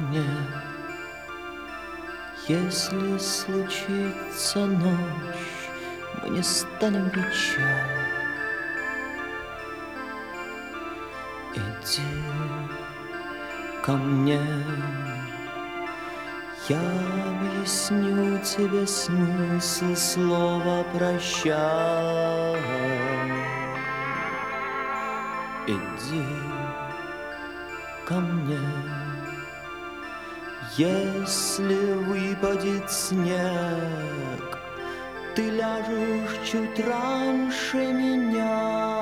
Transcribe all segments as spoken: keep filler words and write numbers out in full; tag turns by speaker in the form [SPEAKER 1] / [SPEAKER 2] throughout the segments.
[SPEAKER 1] мне, если случится ночь, мы не станем печаль. Иди ко мне, я объясню тебе смысл слова «прощай». Иди ко мне, если выпадет снег, ты ляжешь чуть раньше меня.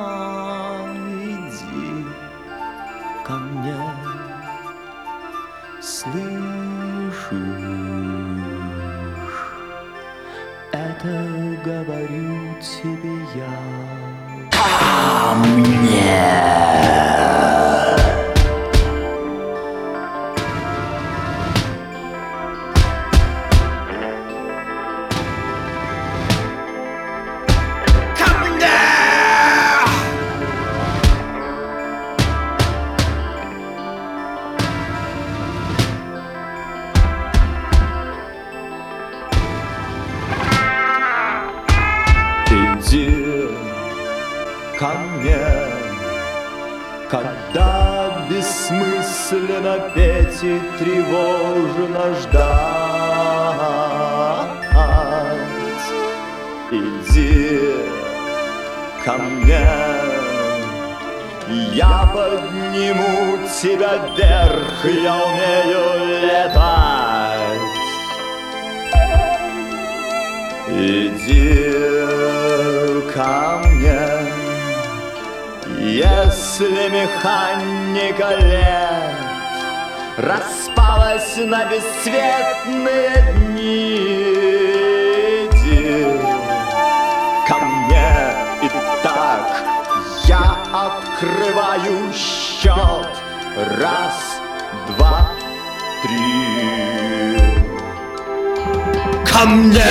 [SPEAKER 1] Иди ко мне, слышишь? Это говорю тебе я.
[SPEAKER 2] Ко мне!
[SPEAKER 1] Иди ко мне, когда бессмысленно петь и тревожно ждать. Иди ко мне, я подниму тебя вверх, я умею летать. Иди ко мне, если механика лет распалась на бесцветные дни. Иди ко мне, и так я открываю счет. Раз, два, три. Ко мне!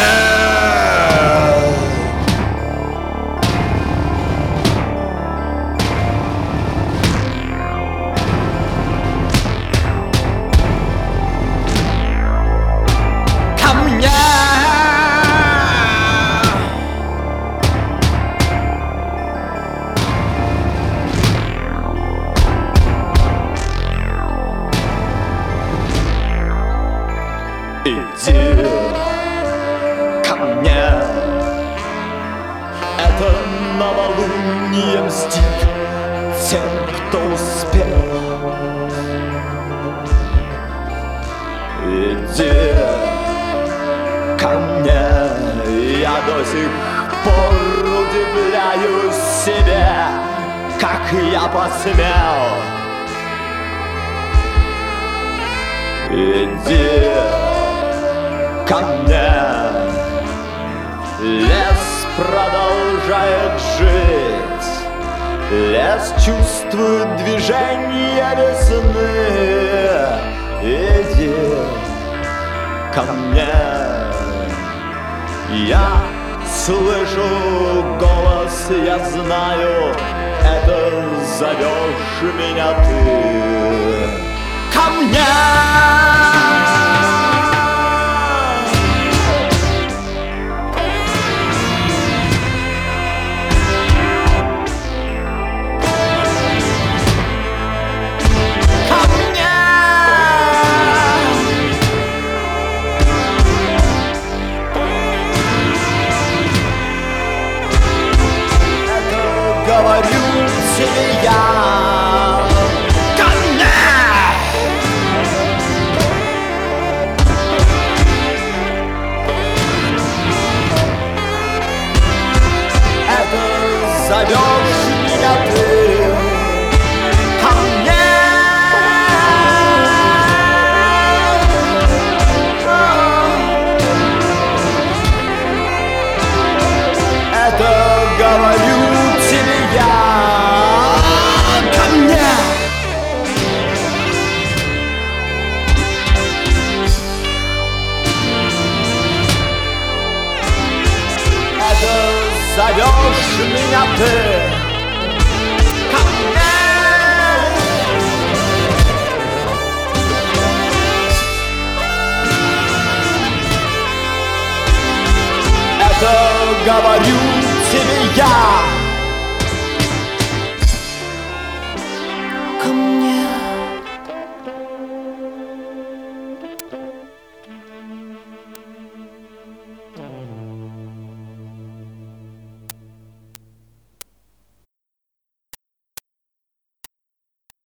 [SPEAKER 1] Иди ко мне, это новолуние мстит тем, кто успел. Иди ко мне, я до сих пор удивляюсь себе, как я посмел. Иди ко мне, лес продолжает жить, лес чувствует движение весны. Иди ко мне, я слышу голос, я знаю, это зовешь меня ты. Ко мне! Говорю тебе я. Ко мне! Это зовешь меня ты. Ко мне! Это говорю тебе я. Ко мне! Это зовешь меня ты. Ко мне! говорю